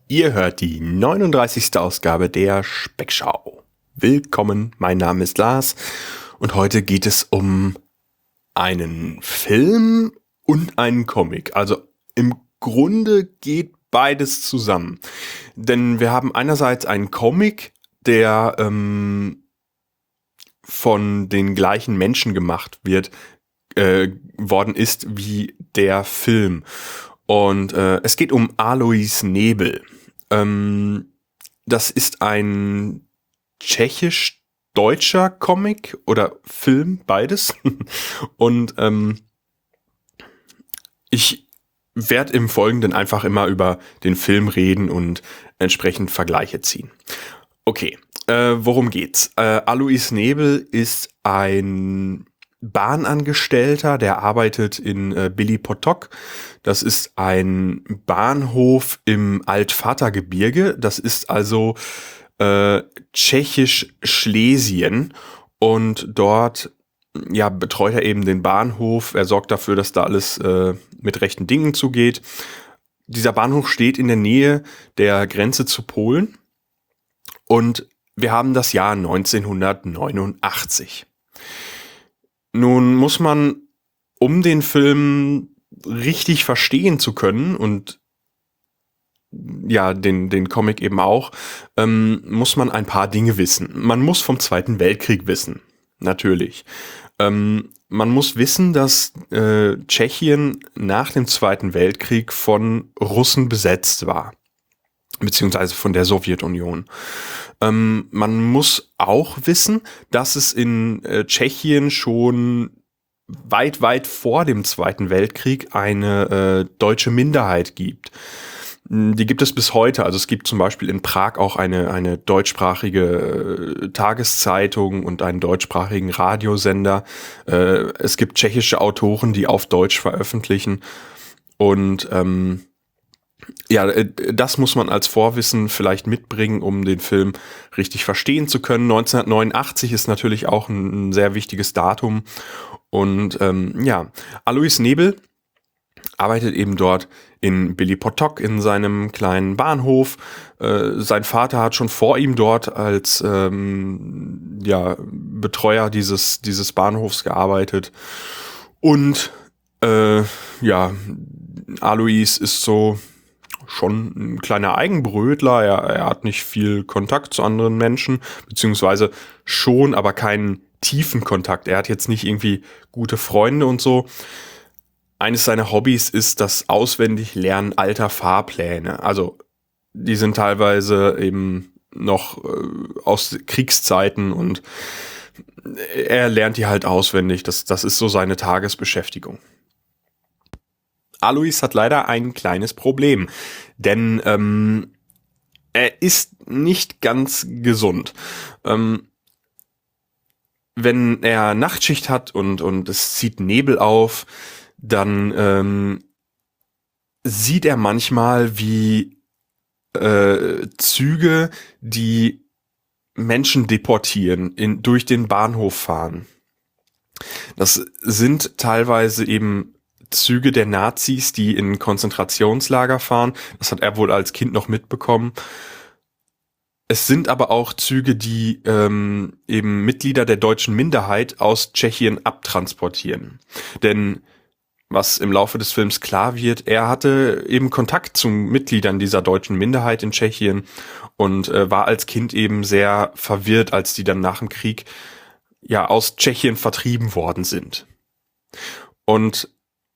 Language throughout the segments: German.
Ihr hört die 39. Ausgabe der Speckschau. Willkommen, mein Name ist Lars und heute geht es um einen Film und einen Comic. Also im Grunde geht beides zusammen. Denn wir haben einerseits einen Comic, der von den gleichen Menschen gemacht worden ist wie der Film. Und es geht um Alois Nebel. Das ist ein tschechisch-deutscher Comic oder Film, beides. Und ich werde im Folgenden einfach immer über den Film reden und entsprechend Vergleiche ziehen. Okay, worum geht's? Alois Nebel ist ein Bahnangestellter, der arbeitet in Billy Potok. Das ist ein Bahnhof im Altvatergebirge. Das ist also tschechisch-Schlesien. Und dort betreut er eben den Bahnhof. Er sorgt dafür, dass da alles mit rechten Dingen zugeht. Dieser Bahnhof steht in der Nähe der Grenze zu Polen. Und wir haben das Jahr 1989. Nun muss man, um den Film richtig verstehen zu können und ja, den Comic eben auch, muss man ein paar Dinge wissen. Man muss vom Zweiten Weltkrieg wissen, natürlich. Man muss wissen, dass Tschechien nach dem Zweiten Weltkrieg von Russen besetzt war, beziehungsweise von der Sowjetunion. Man muss auch wissen, dass es in Tschechien schon weit vor dem Zweiten Weltkrieg eine deutsche Minderheit gibt. Die gibt es bis heute. Also es gibt zum Beispiel in Prag auch eine deutschsprachige Tageszeitung und einen deutschsprachigen Radiosender. Es gibt tschechische Autoren, die auf Deutsch veröffentlichen. Und das muss man als Vorwissen vielleicht mitbringen, um den Film richtig verstehen zu können. 1989 ist natürlich auch ein sehr wichtiges Datum. Und Alois Nebel arbeitet eben dort in Billy Potok in seinem kleinen Bahnhof. Sein Vater hat schon vor ihm dort als Betreuer dieses Bahnhofs gearbeitet. Und Alois ist so schon ein kleiner Eigenbrötler. Er hat nicht viel Kontakt zu anderen Menschen, beziehungsweise schon, aber keinen tiefen Kontakt. Er hat jetzt nicht irgendwie gute Freunde und so. Eines seiner Hobbys ist das Auswendiglernen alter Fahrpläne. Also die sind teilweise eben noch aus Kriegszeiten und er lernt die halt auswendig. Das ist so seine Tagesbeschäftigung. Alois hat leider ein kleines Problem, denn er ist nicht ganz gesund. Wenn er Nachtschicht hat und es zieht Nebel auf, dann sieht er manchmal, wie Züge, die Menschen deportieren, durch den Bahnhof fahren. Das sind teilweise eben Züge der Nazis, die in Konzentrationslager fahren. Das hat er wohl als Kind noch mitbekommen. Es sind aber auch Züge, die eben Mitglieder der deutschen Minderheit aus Tschechien abtransportieren. Denn was im Laufe des Films klar wird, er hatte eben Kontakt zu Mitgliedern dieser deutschen Minderheit in Tschechien und war als Kind eben sehr verwirrt, als die dann nach dem Krieg aus Tschechien vertrieben worden sind. Und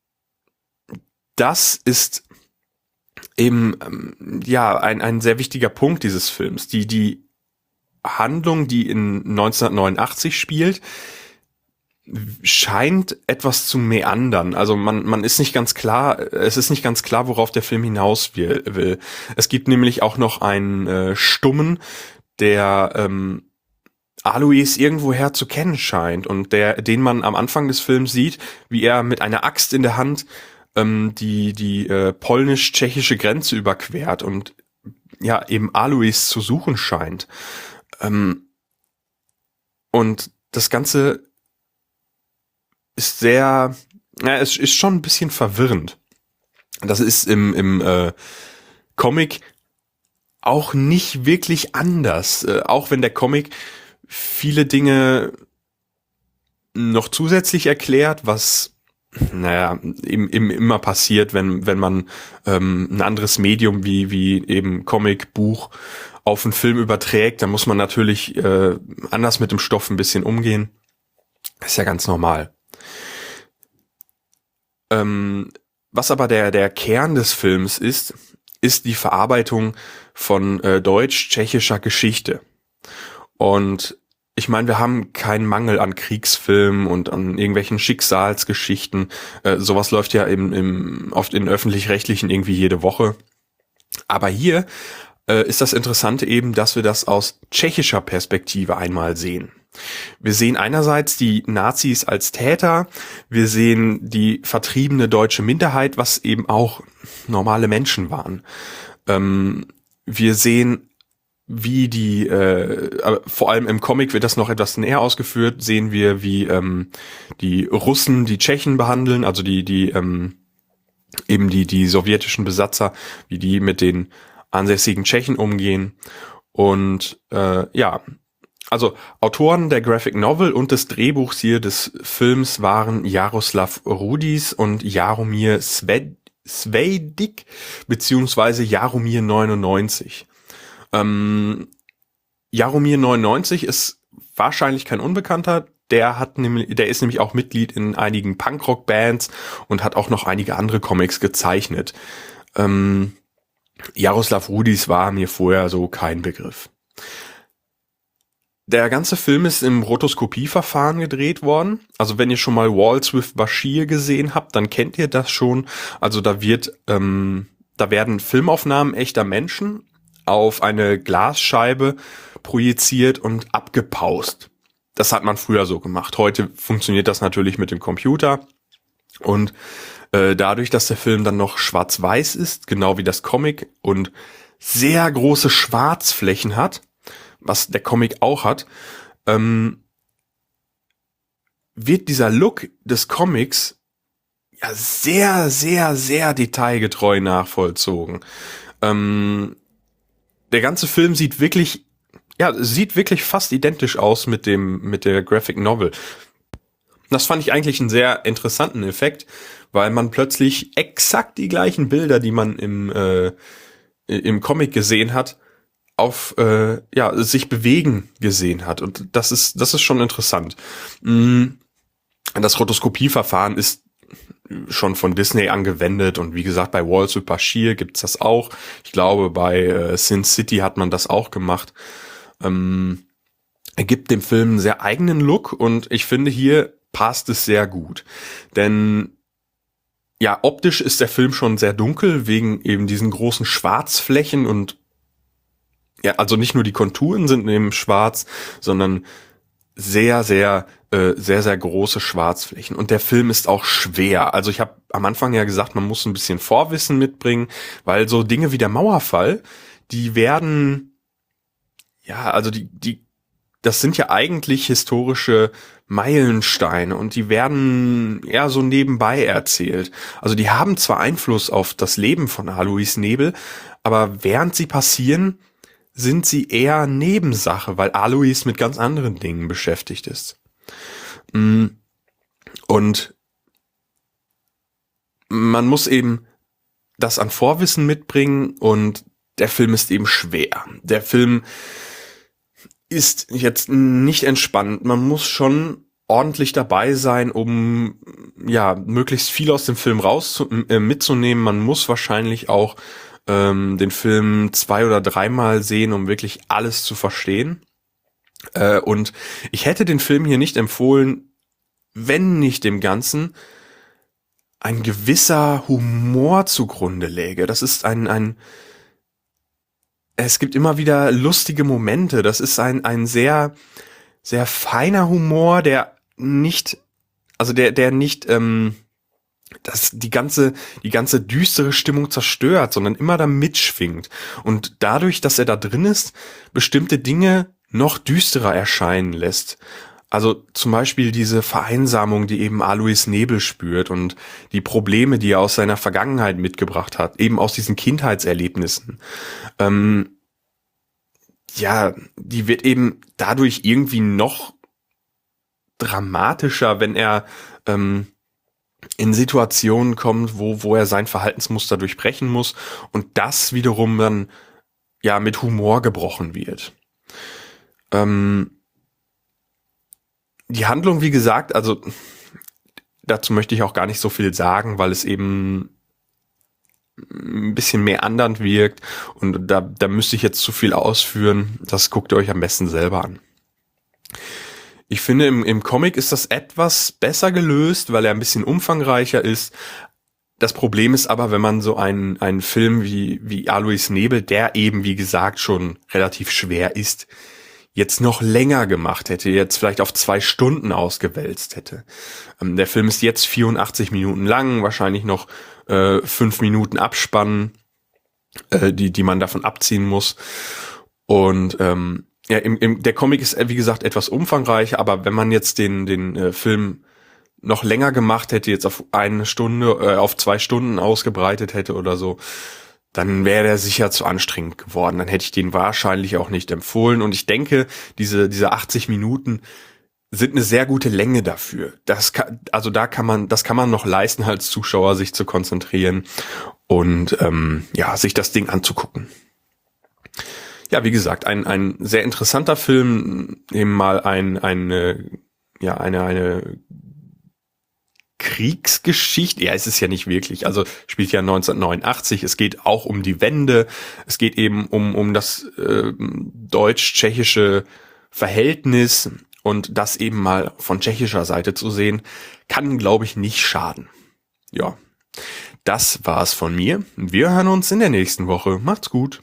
das ist eben ein sehr wichtiger Punkt dieses Films. Die Handlung, die in 1989 spielt, scheint etwas zu meandern. Also man ist nicht ganz klar, es ist nicht ganz klar, worauf der Film hinaus will. Es gibt nämlich auch noch einen Stummen, der Alois irgendwoher zu kennen scheint und den man am Anfang des Films sieht, wie er mit einer Axt in der Hand die polnisch-tschechische Grenze überquert und eben Alois zu suchen scheint. Und das Ganze ist es ist schon ein bisschen verwirrend. Das ist im Comic auch nicht wirklich anders. Auch wenn der Comic viele Dinge noch zusätzlich erklärt, was naja, eben immer passiert, wenn man ein anderes Medium wie eben Comic, Buch auf einen Film überträgt, dann muss man natürlich anders mit dem Stoff ein bisschen umgehen. Das ist ja ganz normal. Was aber der Kern des Films ist die Verarbeitung von deutsch-tschechischer Geschichte. Und ich meine, wir haben keinen Mangel an Kriegsfilmen und an irgendwelchen Schicksalsgeschichten. Sowas läuft ja oft in öffentlich-rechtlichen irgendwie jede Woche. Aber hier ist das Interessante eben, dass wir das aus tschechischer Perspektive einmal sehen. Wir sehen einerseits die Nazis als Täter, wir sehen die vertriebene deutsche Minderheit, was eben auch normale Menschen waren. Wir sehen, wie vor allem im Comic wird das noch etwas näher ausgeführt, sehen wir, wie die Russen die Tschechen behandeln, also die sowjetischen Besatzer, wie die mit den ansässigen Tschechen umgehen. Und also Autoren der Graphic Novel und des Drehbuchs hier des Films waren Jaroslav Rudis und Jaromir Svejdik beziehungsweise Jaromir 99. Jaromir 99 ist wahrscheinlich kein Unbekannter. Der ist nämlich auch Mitglied in einigen Punkrock-Bands und hat auch noch einige andere Comics gezeichnet. Jaroslav Rudis war mir vorher so kein Begriff. Der ganze Film ist im Rotoskopieverfahren gedreht worden. Also wenn ihr schon mal Waltz with Bashir gesehen habt, dann kennt ihr das schon. Also da werden Filmaufnahmen echter Menschen auf eine Glasscheibe projiziert und abgepaust. Das hat man früher so gemacht. Heute funktioniert das natürlich mit dem Computer. Und dadurch, dass der Film dann noch schwarz-weiß ist, genau wie das Comic, und sehr große Schwarzflächen hat, was der Comic auch hat, wird dieser Look des Comics ja sehr, sehr, sehr detailgetreu nachvollzogen. Der ganze Film sieht wirklich fast identisch aus mit der Graphic Novel. Das fand ich eigentlich einen sehr interessanten Effekt, weil man plötzlich exakt die gleichen Bilder, die man im Comic gesehen hat, sich bewegen gesehen hat. Und das ist schon interessant. Das Rotoskopieverfahren ist schon von Disney angewendet und wie gesagt, bei Waltz with Bashir gibt's das auch. Ich glaube, bei Sin City hat man das auch gemacht. Er gibt dem Film einen sehr eigenen Look und ich finde, hier passt es sehr gut. Denn ja, optisch ist der Film schon sehr dunkel, wegen eben diesen großen Schwarzflächen und ja, also nicht nur die Konturen sind eben schwarz, sondern sehr, sehr, sehr, sehr große Schwarzflächen. Und der Film ist auch schwer. Also ich habe am Anfang ja gesagt, man muss ein bisschen Vorwissen mitbringen, weil so Dinge wie der Mauerfall, die werden, ja, also das sind ja eigentlich historische Meilensteine und die werden eher so nebenbei erzählt. Also die haben zwar Einfluss auf das Leben von Alois Nebel, aber während sie passieren, sind sie eher Nebensache, weil Alois mit ganz anderen Dingen beschäftigt ist. Und man muss eben das an Vorwissen mitbringen und der Film ist eben schwer. Der Film ist jetzt nicht entspannt. Man muss schon ordentlich dabei sein, um ja möglichst viel aus dem Film mitzunehmen. Man muss wahrscheinlich auch den Film 2- oder 3-mal sehen, um wirklich alles zu verstehen. Und ich hätte den Film hier nicht empfohlen, wenn nicht dem Ganzen ein gewisser Humor zugrunde läge. Das ist es gibt immer wieder lustige Momente. Das ist ein sehr, sehr feiner Humor, der nicht die ganze düstere Stimmung zerstört, sondern immer da mitschwingt. Und dadurch, dass er da drin ist, bestimmte Dinge noch düsterer erscheinen lässt. Also zum Beispiel diese Vereinsamung, die eben Alois Nebel spürt und die Probleme, die er aus seiner Vergangenheit mitgebracht hat, eben aus diesen Kindheitserlebnissen. die wird eben dadurch irgendwie noch dramatischer, wenn er in Situationen kommt, wo er sein Verhaltensmuster durchbrechen muss und das wiederum dann mit Humor gebrochen wird. Die Handlung, wie gesagt, also dazu möchte ich auch gar nicht so viel sagen, weil es eben ein bisschen mehr andern wirkt und da müsste ich jetzt zu viel ausführen. Das guckt ihr euch am besten selber an. Ich finde, im Comic ist das etwas besser gelöst, weil er ein bisschen umfangreicher ist. Das Problem ist aber, wenn man so einen Film wie Alois Nebel, der eben, wie gesagt, schon relativ schwer ist, jetzt noch länger gemacht hätte, jetzt vielleicht auf 2 Stunden ausgewälzt hätte. Der Film ist jetzt 84 Minuten lang, wahrscheinlich noch 5 Minuten Abspann, die man davon abziehen muss. Und der Comic ist, wie gesagt, etwas umfangreicher, aber wenn man jetzt den Film noch länger gemacht hätte, jetzt auf 1 Stunde, auf 2 Stunden ausgebreitet hätte oder so, dann wäre der sicher zu anstrengend geworden. Dann hätte ich den wahrscheinlich auch nicht empfohlen. Und ich denke, diese 80 Minuten sind eine sehr gute Länge dafür. Das kann man noch leisten, als Zuschauer sich zu konzentrieren und sich das Ding anzugucken. Ja, wie gesagt, ein sehr interessanter Film, eben mal eine Kriegsgeschichte. Ja, es ist ja nicht wirklich. Also spielt ja 1989. Es geht auch um die Wende. Es geht eben um das deutsch-tschechische Verhältnis und das eben mal von tschechischer Seite zu sehen, kann, glaube ich, nicht schaden. Ja, das war's von mir. Wir hören uns in der nächsten Woche. Macht's gut.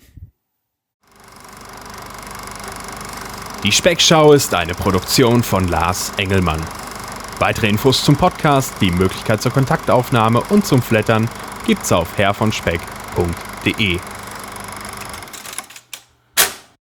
Die Speckschau ist eine Produktion von Lars Engelmann. Weitere Infos zum Podcast, die Möglichkeit zur Kontaktaufnahme und zum Flattern gibt's auf herrvonspeck.de.